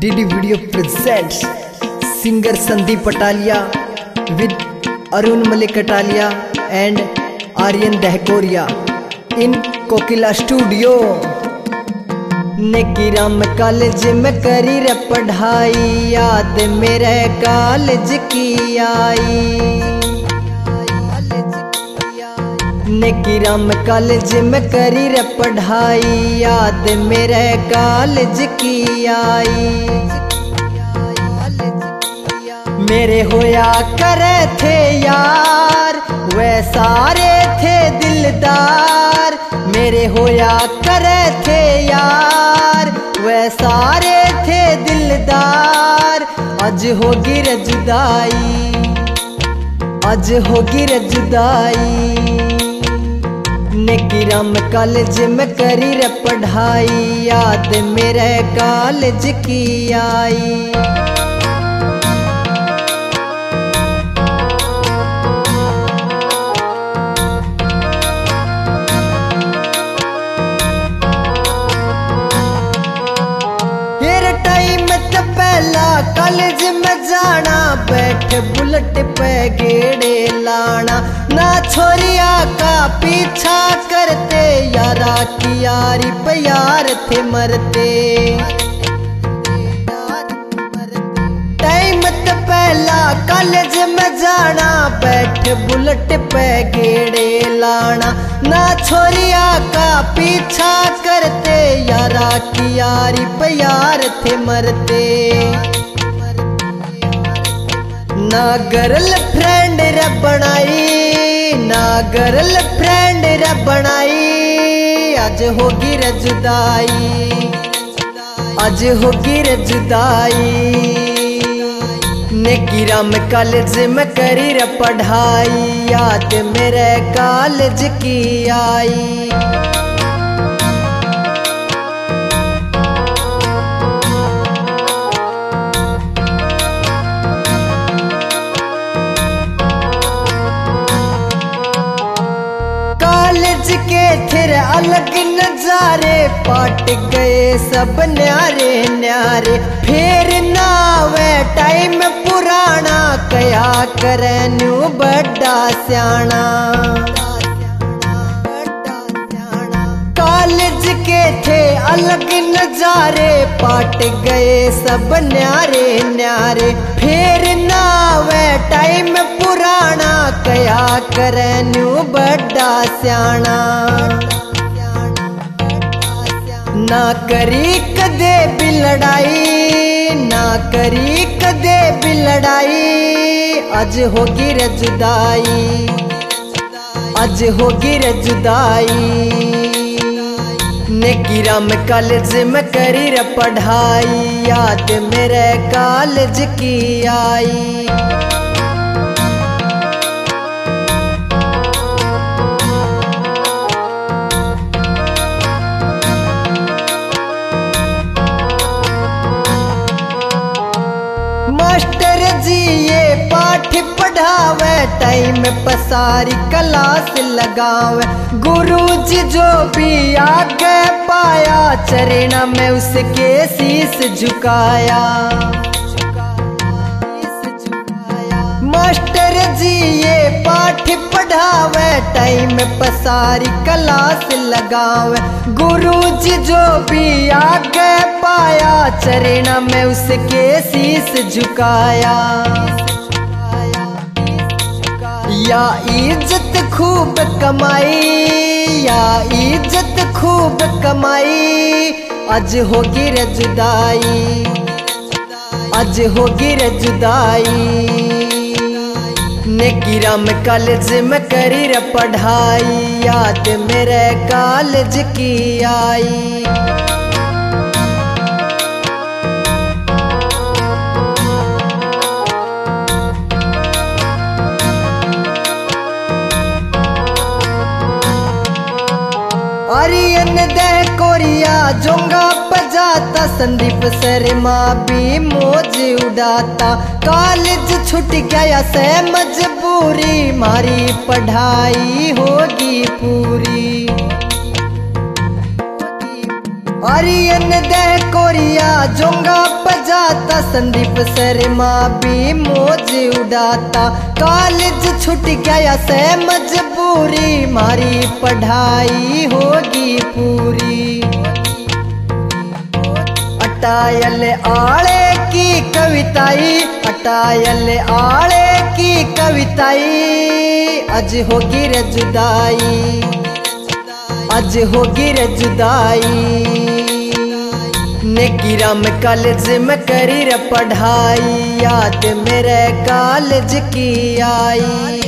DD video presents singer Sandeep Patalia with Arun Malik Kataliya and Aryan Dahkoria in Kokila studio. Nekiram college में करी रे पढ़ाई, याद मेरे कॉलेज की आई। नेकीराम कॉलेज में करी रे पढ़ाई, याद मेरे कॉलेज की आई। मेरे होया करे थे यार वे सारे थे दिलदार, मेरे होया करे थे यार वे सारे थे दिलदार। आज होगी रे जुदाई, आज होगी रे जुदाई। नेकीराम कॉलेज में करी रे पढ़ाई, याद मेरे कॉलेज की आई। कॉलेज में जाना, बैठ बुलेट पे गेड़े लाना, ना छोरिया का पीछा करते, यारा की यारी पे यार थे मरते। टाइम तो पहला कॉलेज में जाना, बैठ बुलेट पे गेड़े लाना, ना छोरिया का पीछा करते, यारा की यारी पे यार थे मरते। ना गर्ल फ्रेंड रे बनाई, ना गर्ल फ्रेंड रे बनाई। आज होगी रे जुदाई, आज होगी रे जुदाई। नेकीराम कॉलेज में करी रे पढ़ाई, याद मेरे कॉलेज की आई। के थे अलग नजारे, पाट गए सब न्यारे न्यारे। फिर ना वे टाइम पुराना, कया करे न्यू बड़ा स्याना। कॉलेज के थे अलग नजारे, पाट गए सब न्यारे न्यारे। फिर ना वे टाइम पुराना, कया करे न्यू बड़ा स्याना। ना करी कदे भी लड़ाई, ना करी कदे भी लड़ाई। आज होगी रे जुदाई, आज होगी रे जुदाई। नेकीराम कॉलेज में करी रे पढ़ाई, याद मेरे कॉलेज की आई। मास्टर जी ये पाठ पढ़ावे, टाइम पसारी क्लास लगावे। गुरु जी जो भी आगे पाया, चरणा में उसके शीश झुकाया। मास्टर जी ये पाठ पढ़ावे, टाइम पसारी क्लास लगावे। गुरु जी जो भी आगे पाया, चरणा में उसके शीश झुकाया। या इज्जत खूब कमाई, या इज्जत खूब कमाई। आज होगी रे जुदाई, आज होगी रे जुदाई। नेकीराम कॉलेज में करी रे पढ़ाई, याद मेरे कॉलेज की आई। आर्यन दहकोरिया जोंगा बजाता, संदीप शर्मा भी मौज उड़ाता। कॉलेज छूट गया से मजबूरी, मारी पढ़ाई होगी पूरी। आर्यन दह कोरिया जोंगा बजाता, संदीप शर्मा भी मौज उड़ाता। कॉलेज छूट गया से मजबूरी, मारी पढ़ाई होगी पूरी। अटायल आले की कविताई, अटायल आले की कविताई, अज होगी रे जुदाई, अज होगी रे जुदाई। नेकीराम कॉलेज में करी रे पढ़ाई, याद मेरे कॉलेज की आई।